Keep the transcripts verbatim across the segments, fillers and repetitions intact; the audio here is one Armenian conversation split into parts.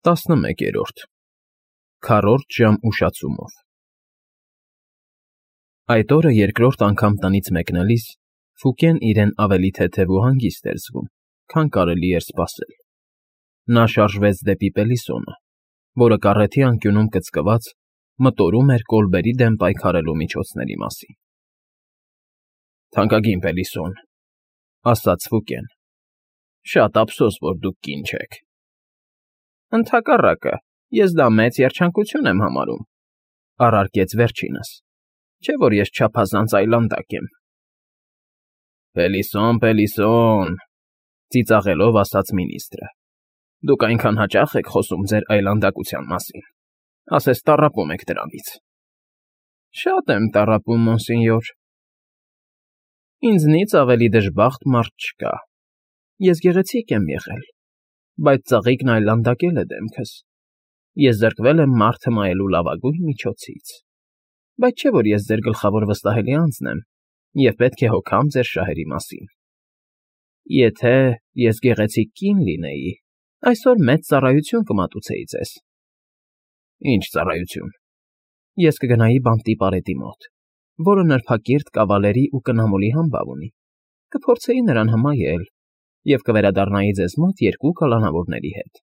տասնմեկերորդ Քառորդ ժամ ուշացումով Այդ օրը երկրորդ անգամ տնից մեկնելիս Ֆուկեն իրեն ավելի թեթև ու հանգիստ էր զգում, քան կարելի էր սպասել։ Նա շարժվեց դեպի Պելիսոնը, որը կառեթի անկյունում կծկված մտորում էր կոլբերի դեմ պայքարելու միջոցների մասին։ «Թանկագին Պելիսոն,» ասաց Ֆուկեն, «շատ ափսոս, որ դուք կին չեք»։ «Ընդհակառակը, ես դա մեծ երջանկություն եմ համարում,» առարկեց վերջինս, «չէ՞ որ ես չափազանց այլանդակ եմ»։ «Պելիսոն, Պելիսոն,» ծիծաղելով ասաց մինիստրը, «դուք այնքան հաճախ եք խոսում ձեր այլանդակության մասին, ասես տառապում եք դրանից»։ «Շատ եմ տառապում, մոնսենյոր»։ «Ինձնից ավելի դժբախտ մարդ չկա։ Ես գեղեցիկ եմ եղել, բայց ծաղիկն այլանդակել է դեմքս։ Ես զրկվել եմ մարդ հմայելու լավագույն միջոցից։ Բայց չէ՞ որ ես ձեր գլխավոր վստահելի անձն եմ և պետք է հոգամ ձեր շահերի մասին։ Եթե ես գեղեցիկ կին լինեի, այսօր մեծ ծառայություն կմատուցեի ձեզ»։ «Ի՞նչ ծառայություն»։ «Ես կգնայի բանտի մոտ, որը նրբակիրթ կավալերի ու կնամոլի համբավ ունի, կփորձեի նրան հմայել և կվերադառնայի ձեզ մոտ երկու կալանավորների հետ»։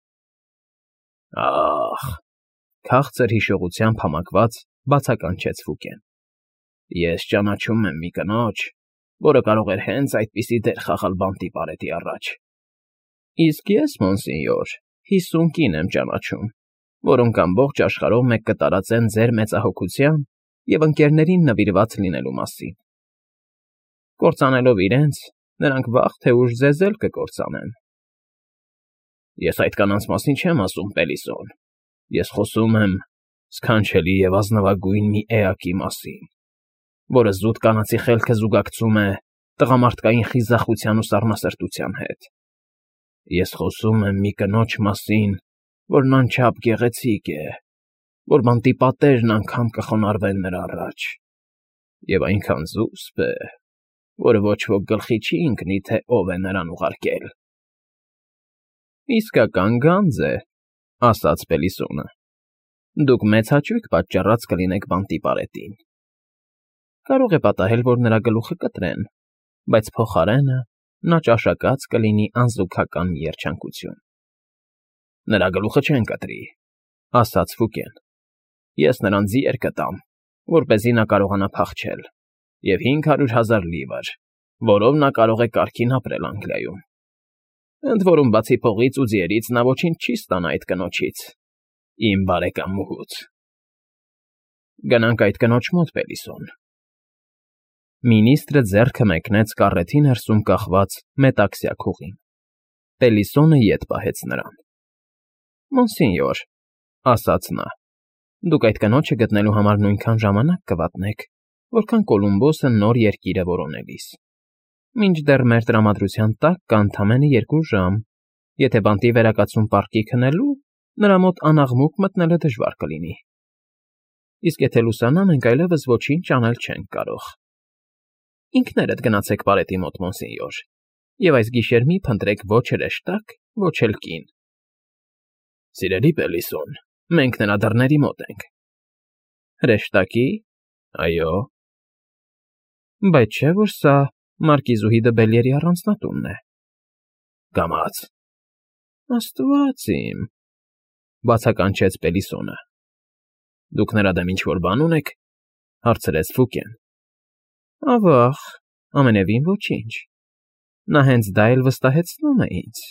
«Ա՜խ,» քաղցր հիշողությամբ համակված բացականչեց Ֆուկեն, «ես ճանաչում եմ մի կնոջ, որը կարող էր հենց այդպիսի դեր խաղալ բանտի առաջ»։ «Իսկ ես, մոնսենյոր, հիսուն կին եմ ճանաչում, որոնք ամբողջ աշխարհով մեկ կտարածեն ձեր մեծահոգության և ընկերներին նվիրված լինելու մասին։ Կործանելով իրենց, նրանք վաղ թե ուշ ձեզ էլ կկործանեն»։ «Ես այդ կանանց մասին չեմ ասում, Պելիսոն, ես խոսում եմ սքանչելի և ազնվագույն մի էակի մասին, որը զուտ կանացի խելքը զուգակցում է տղամարդկային խիզախության ու սառնասրտության հետ։ Ես խոսում եմ մի կնոջ մասին, որն անչափ գեղեցիկ է, որ բանտի պատերն անգամ կխոնարհվեն նրա առաջ, և այնքան զուսպ է, որ ոչ ոք գլխի չի ընկնի, թե ով է նրան ուղարկել»։ «Իսկական գանձ է,» ասաց Պելիսոնը, «դուք մեծ հաճույք պատճառած կլինեք բանտիպարետին։ Կարող է պատահել, որ նրա գլուխը կտրեն, բայց փոխարենը նա ճաշակած կլինի անզուգական երջանկություն»։ «Նրա գլուխը չեն կտրի,» ասաց Ֆուկեն, «ես նրան ձիեր կտամ, որպեսզի նա կարողանա փախչել, և հինգ հարյուր հազար լիվր, որով նա կարող է կարգին ապրել Անգլիայում։ Ընդ որում, բացի փողից ու ձիերից նա ոչինչ չի ստանա այդ կնոջից, իմ բարեկամ մուհուց։ Գնանք այդ կնոջ մոտ, Պելիսոն»։ Մինիստրը ձեռքը մեկնեց կառեթի ներսում կախված մետաքսյա քուղին։ Պելիսոնը ետ պահեց նրան։ «Մոնսենյոր,» ասաց նա, «դուք այդ կնոջը գտնելու համար նույնքան ժամանակ կվատնեք, որքան Կոլումբոսը նոր երկիրը որոնելիս։ Մինչդեռ մեր տրամադրության տակ կա ընդամենը երկու ժամ, եթե բանտի վերակացուն պարկի քնելու, նրա մոտ անաղմուկ մտնելը դժվար կլինի։ Իսկ եթե լուսանա, մենք այլևս ոչինչ անել չենք կարող։ Ինքներդ գնացեք պարետի մոտ, մոնսենյոր, և այս գիշեր մի փնտրեք ոչ հրեշտակ, ոչ էլ կին»։ «Սիրելի Պելիսոն, մենք նրա դռների մոտ ենք»։ «Հրեշտակի՞։ Այո»։ «Բայց չէ՞ որ սա մարկիզուհի դը Բելիերի առանձնատունն է»։ «Կամաց»։ «Աստված իմ», բացականչեց Պելիսոնը։ «Դուք նրա դեմ ինչ֊որ բան ունեք,» հարցրեց Ֆուկեն։ «Ավա՜ղ, ամենևին ոչինչ։ Նա հենց դա էլ վստահեցնում է ինձ։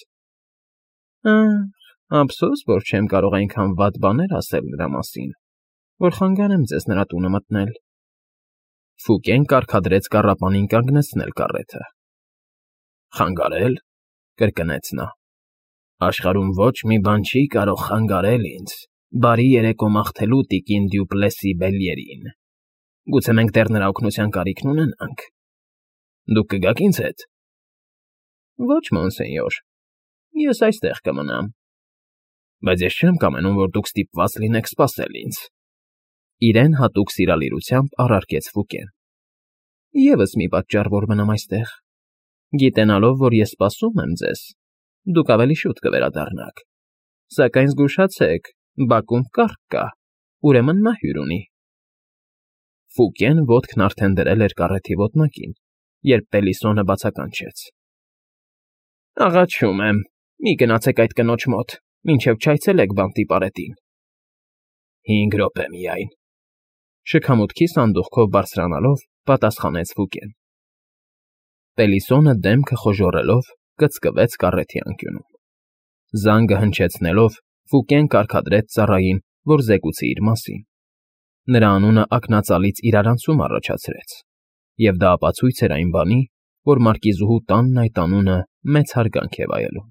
Ա՜խ, ափսոս, որ չեմ կարող այնքան վատ բաներ ասել նրա մասին, որ խանգարեմ ձեզ նրա տունը մտնել»։ Ֆուկեն կարգադրեց կառապանին կանգնեցնել կառեթը։ «Խանգարել,» կրկնեց նա, «աշխարհում ոչ մի բան չի կարող խանգարել ինձ բարի երեկո մաղթելու տիկին Դյուպլեսի Բելլիերին։ Գուցե մենք դեռ նրա օգնության կարիքն ունենանք։ Դուք կգաք ինձ հետ»։ «Ոչ, մոնսենյոր, ես այստեղ կմնամ»։ «Բայց ես չեմ կամենում, որ դուք ստիպված լինեք սպասել ինձ», իրեն հատուկ սիրալիրությամբ առարկեց Ֆուկեն։ «Եվս մի պատճառ, որ մնամ այստեղ։ Գիտենալով, որ ես սպասում եմ ձեզ, դուք ավելի շուտ կվերադառնաք, Սակայն զգուշացեք, բակում կառք կա, ուրեմն նա հյուր ունի։ Ֆուկեն ոտքն արդեն դրել էր կառեթի ոտնակին, երբ Պելիսոնը բացականչեց. Աղաչում եմ, մի գնացեք այդ կնոջ մոտ, մինչև չայցելեք բանտի պարետին։ Հինգ րոպե միայն, շքամուտքի սանդուղքով բարձրանալով պատասխանեց Ֆուկեն։ Պելիսոնը դեմքը խոժոռելով կծկվեց կառեթի անկյունում։ Զանգը հնչեցնելով Ֆուկեն կարգադրեց ծառային, որ զեկուցի իր մասին։ Նրա անունը ակնածալից իրարանցում առաջացրեց, և դա ապացույց էր այն բանի, որ մարկիզուհու տանն այդ անունը մեծ հարգանք է վայելում։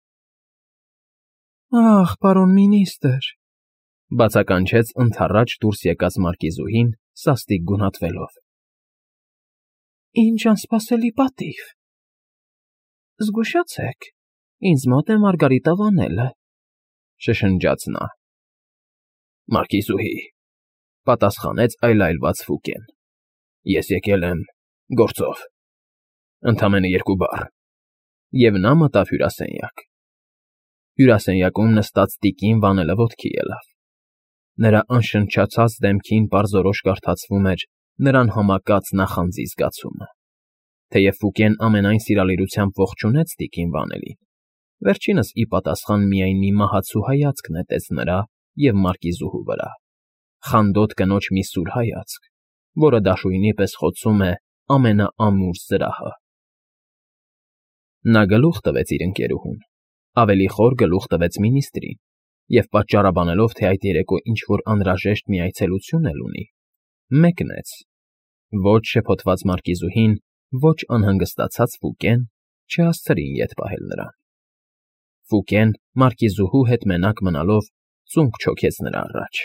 Ախ, պարոն մինիստր, բացականչեց ընդառաջ դուրս եկած մարկիզուհին, սաստիկ գունատվելով։ Ինչ անսպասելի պատիվ։ Զգուշացեք, ինձ մոտ է Մարգարիտա Վանելը, շշնջաց նա։ Մարկիզուհի, պատասխանեց այլայլված Ֆուկեն։ Ես եկել եմ գործով։ Ընդամենը երկու բառ։ Եվ նա մտավ հյուրասենյակ։ Հյուրասենյակում նստած տիկին Վանելը ոտքի ելավ։ Նրա անշնչացած դեմքին պարզորոշ կարդացվում էր նրան համակած նախանձի զգացումը։ Թեև Ֆուկեն ամենայն սիրալիրությամբ ողջունեց տիկին Վանելին, վերջինս ի պատասխան միայն մի մահացու հայացք նետեց նրա և մարկիզուհու վրա, խանդոտ կնոջ մի սուր հայացք, որը դաշույնի պես խոցում է ամենաամուր զրահը։ Նա գլուխ տվեց իր ընկերուհուն, ավելի խոր գլուխ տվեց մինիստրին, և պատճառաբանելով, թե այդ երեկո ինչ-որ անհրաժեշտ մի այցելություն էլ ունի, մեկնեց։ Ոչ շփոթված մարկիզուհին, ոչ անհանգստացած Ֆուկեն չհասցրին ետ պահել նրան։ Ֆուկեն, մարկիզուհու հետ մենակ մնալով, ծունկ չոքեց նրա առաջ։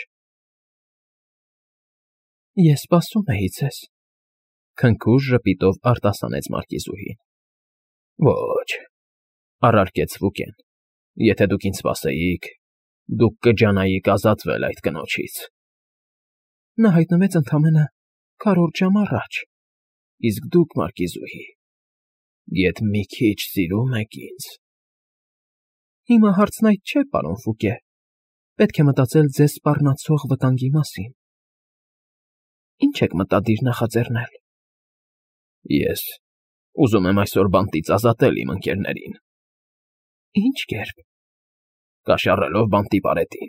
Ես սպասում էի ձեզ, քնքուշ ժպիտով արտասանեց մարկիզուհին։ Ոչ, առարկեց Ֆուկեն, եթե դուք ինձ սպասեիք, դուք կջանայիք ազատվել այդ կնոջից։ Նա հայտնվեց ընդամենը քառորդ ժամ առաջ, իսկ դուք, մարկիզուհի, եթ մի քիչ սիրում եք ինձ։ Հիմա հարցն այդ չէ, պարոն Ֆուկե, պետք է մտածել ձեզ սպառնացող վտանգի մասին։ Ինչ եք մտադիր նախաձեռնել։ Ես ուզում եմ այսօր բանտից ազատել իմ ընկերներին։ Ինչ կերպ։ Կաշառելով բանտի պարետին։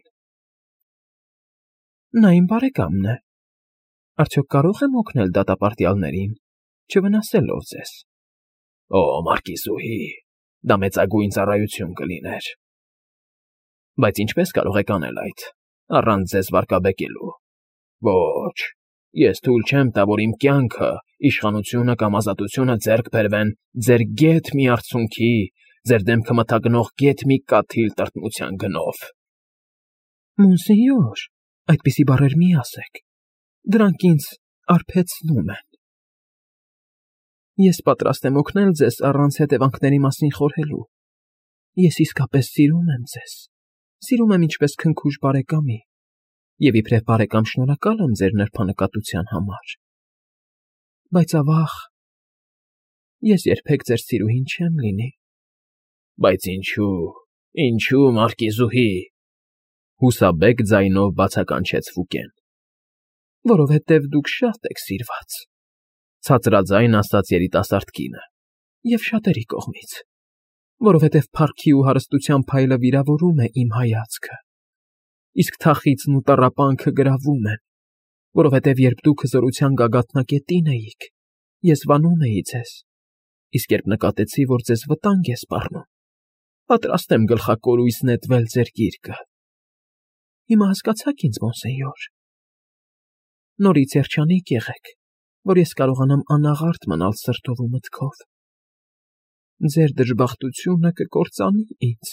Նա իմ բարեկամն է։ Արդյոք կարող եմ օգնել դատապարտյալներին, չվնասելով ձեզ։ Օ, մարկիզուհի, դա մեծագույն ծառայություն կլիներ։ Բայց ինչպես կարող եք անել այդ, առանց ձեզ վարկաբեկելու։ Ոչ, ես թույլ չեմ տա, որ իմ կյանքը, իշխանությունը կամ ազատությունը ձեռք բերվեն ձեր գեթ մի արցունքի, ձեր դեմքը մթագնող գեթ մի կաթիլ տրտմության գնով։ Մոնսենյոր, այդպիսի բառեր մի ասեք, դրանք ինձ արբեցնում են։ Ես պատրաստ եմ օգնել ձեզ առանց հետևանքների մասին խորհելու։ Ես իսկապես սիրում եմ ձեզ, սիրում եմ ինչպես քնքուշ բարեկամի, և իբրև բարեկամ շնորհակալ եմ ձեր նրբանկատության համար։ Բայց ավաղ, ես երբեք ձեր սիրուհին չեմ լինի։ Բայց ինչու, ինչու, մարկիզուհի, հուսաբեկ ձայնով բացականչեց Ֆուկեն։ Որովհետև դուք շատ եք սիրված, ցածրաձայն ասաց երիտասարդ կինը, և շատերի կողմից, որովհետև փառքի ու հարստության փայլը վիրավորում է իմ հայացքը, իսկ թախիծն ու տառապանքը գրավում են, որովհետև երբ դուք հզորության գագաթնակետին էիք, ես վանում էի ձեզ, իսկ երբ նկատեցի, որ ձեզ վտանգ է սպառնում, պատրաստ եմ գլխակորույս նետվել ձեր գիրկը։ Հիմա հասկացաք ինձ, մոնսենյոր։ Նորից երջանիկ եղեք, որ ես կարողանամ անաղարտ մնալ սրտով ու մտքով։ Ձեր դժբախտությունը կկործանի ինձ։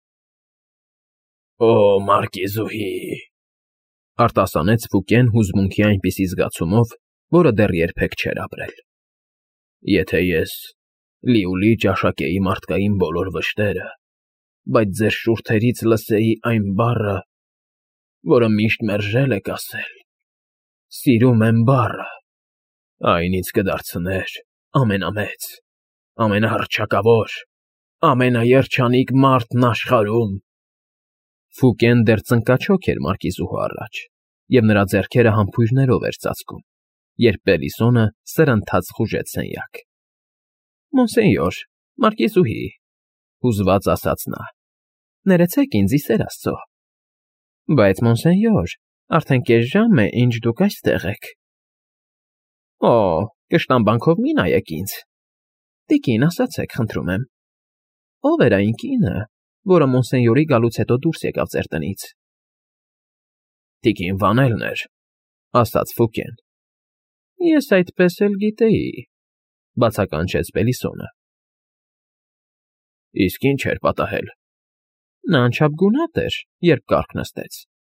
Օ, մարկիզուհի, արտասանեց Ֆուկեն հուզմունքի այնպիսի զգացումով, որը դեռ երբեք չէր ապրել։ Եթե ես լիուլի ճաշակեի մարդկային բոլոր վշտերը, բայց ձեր շուրթերից լսեի այն բառը, որը միշտ մերժել եք ասել, սիրում եմ բառը, այն ինձ կդարձներ ամենամեծ, ամենահռչակավոր, ամենաերջանիկ մարդն աշխարհում։ Ֆուկեն դեռ ծնկաչոք էր մարկիզուհու առաջ, և նրա ձեռքերը համբույրներով էր ծածկում, երբ Պելիսոնը սրընթաց խուժեց սենյակ։ ֊ Մոնսենյոր, մարկիզուհի,֊ հուզված ասաց նա,֊ ներեցեք ինձ, ի սեր Աստծո։ ֊ Բայց, մոնսենյոր, արդեն կես ժամ է, ինչ դուք այստեղ եք։ ֊ Օ՜, կշտամբանքով մի նայեք ինձ… Տիկին, ասացեք, խնդրում եմ, ո՞վ էր այն կինը, որը մոնսենյորի գալուց հետո դուրս եկավ ձեր տնից։ ֊ Տիկին Վանելն էր,֊ ասաց Ֆուկեն։ ֊ Ես այդպես էլ գիտեի,֊ բացականչեց Պելիսոնը։ ֊ Իսկ ի՞նչ էր պատահել։ ֊ Նա անչափ գունատ էր, երբ կառք նստեց։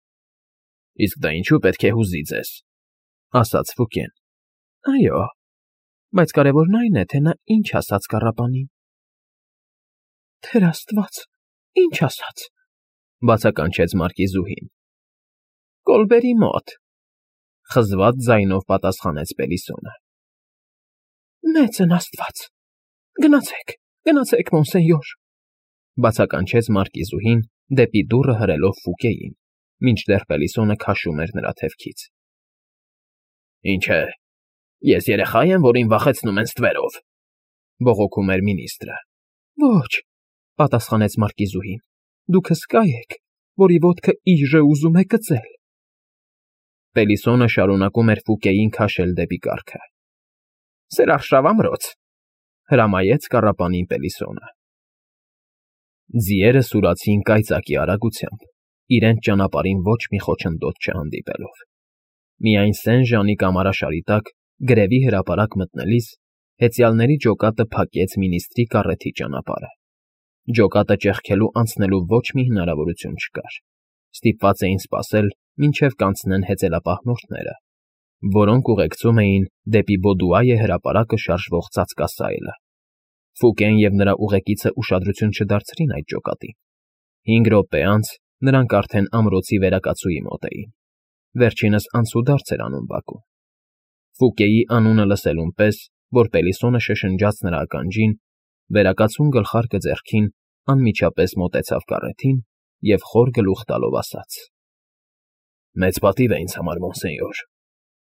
֊ Իսկ դա ինչու պետք է հուզի ձեզ,֊ ասաց Ֆուկեն։ ֊ Այո, բայց կարևորն այն է, թե նա ինչ ասաց կառապանին։ ֊ Թեր Աստված, ի՞նչ ասաց,֊ բացականչեց մարկիզուհին։ ֊ Կոլբերի մոտ,֊ խզված ձայնով պատասխանեց Պելիսոնը։ ֊ Մեծն Աստված… Գնացեք, գնացեք, մոնսենյոր,֊ բացականչեց մարկիզուհին, դեպի դուռը հրելով Ֆուկեին, մինչդեռ Պելիսոնը քաշում էր նրա թևքից։ ֊ Ինչ է, ես երեխա եմ, որին վախեցնում են ստվերով,֊ բողոքում էր մինիստրը։ ֊ Ոչ,֊ պատասխանեց մարկիզուհին,֊ դուք հսկա եք, որի ոտքը իժը ուզում է կծել։ Պելիսոնը շարունակում էր Ֆուկեին քաշել դեպի կառքը։ ֊ Սրարշավ ամրոց,֊ հրամայեց կառապանին Պելիսոնը։ Ձիերը սուրացին կայծակի արագությամբ, իրենց ճանապարհին ոչ մի խոչընդոտ չհանդիպելով։ Միայն սեն ժանի կամարաշարի տակ, գրևի հրապարակ մտնելիս, հեծյալների ջոկատը փակեց մինիստրի կառեթի ճանապարհը։ Ջոկատը ճեղքելու անցնելու ոչ մի հնարավորություն չկար։ Ստիպված էին սպասել, մինչև կանցնեն հեծելապահնորդները, որոնք ուղեկցում էին դեպի Բոդուայե հրապարակը շարժվող ծածկասայլը։ Ֆուկեն և նրա ուղեկիցը ուշադրություն չդարձրին այդ ջոկատին։ Հինգ րոպե անց նրանք արդեն ամրոցի վերակացուի մոտ էին։ Վերջինս անցուդարձ էր անում բակում։ Ֆուկեի անունը լսելուն պես, որ Պելիսոնը շշնջաց նրա ականջին, վերակացուն գլխարկը ձեռքին անմիջապես մոտեցավ կառեթին և խոր գլուխ տալով ասաց. ֊ Մեծ պատիվ է ինձ համար, մոնսենյոր։ ֊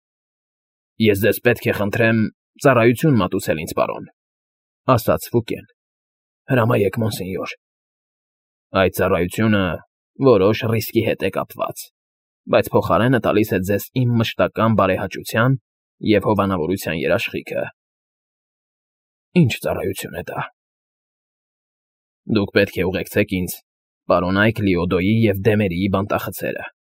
Ես ձեզ պետք է խնդրեմ ծառայություն մատուցել ինձ, պարոն,֊ ասաց Ֆուկեն։ ֊ Հրամայեք, մոնսենյոր։ ֊ Այդ ծառայությունը որոշ ռիսկի հետ է կապված, բայց փոխարենը տալիս է ձեզ իմ մշտական բարեհաճության և հովանավորության երաշխիքը։ ֊ Ի՞նչ ծառայություն է դա։ ֊ Դուք պետք է ուղեկցեք ինձ պարոն Այք Լիոդոյի և Դեմերիի բանտախցերը։ ֊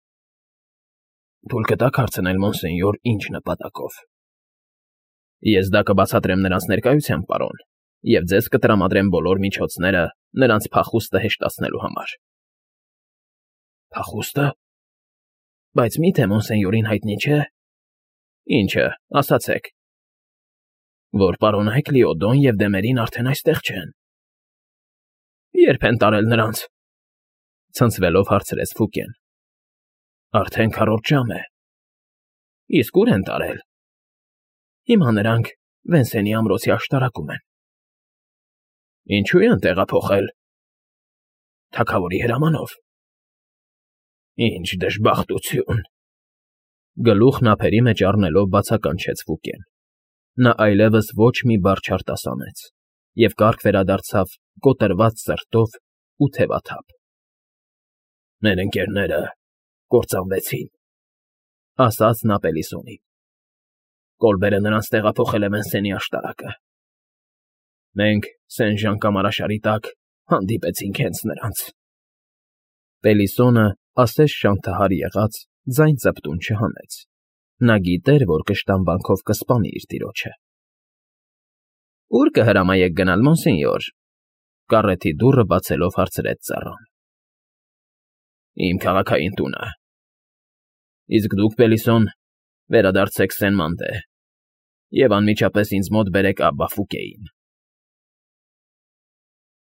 Թույլ կտա՞ք հարցնել, մոնսենյոր, ինչ նպատակով։ ֊ Ես դա կբացատրեմ նրանց ներկայությամբ, պարոն, և ձեզ կտրամադրեմ բոլոր միջոցները նրանց փախուստը հեշտացնելու համար։ ֊ Փախուստը։ Բայց մի՞թե մոնսենյորին հայտնի չէ։ ֊ Ի՞նչը, ասացեք։ ֊ Որ պարոն Այք Լիոդոն և Դեմերին արդեն այստեղ չեն։ ֊ Ե՞րբ են տարել նրանց,֊ ցնցվելով հարցրեց Ֆուկեն։ ֊ Արդեն քառորդ ժամ է։ ֊ Իսկ ո՞ւր են տարել։ ֊ Հիմա նրանք Վենսենի ամրոցի աշտարակում են։ ֊ Ինչո՞ւ են տեղափոխել։ ֊ Թագավորի հրամանով։ ֊ Ինչ դժբախտություն,֊ գլուխն ափերի մեջ առնելով բացականչեց Ֆուկեն։ Նա այլևս ոչ մի բառ չարտասանեց և կառք վերադարձավ կոտրված սրտով ու թևաթափ։ ֊ Մեր ընկերները կործանվեցին,֊ ասաց նա Պելիսոնին։ Կոլբերը նրանց տեղափոխել է Վենսենի աշտարակը։ Մենք Սեն Ժան կամարաշարի տակ հանդիպեցինք հենց նրանց։ Պելիսոնը, ասես շանթահար եղած, ձայն ծպտուն չհանեց։ Նա գիտեր, որ կշտամբանքով կսպանի իր տիրոջը։ ֊ Ո՞ւր կհրամայեք գնալ, մոնսենյոր,֊ կառեթի դուռը բացելով հարցրեց ծառան։ ֊ Իմ քաղաքային տունը։ ֊ Իսկ դուք, Պելիսոն, վերադարձեք Սեն Մանդե և անմիջապես ինձ մոտ բերեք Աբբա Ֆուկեին։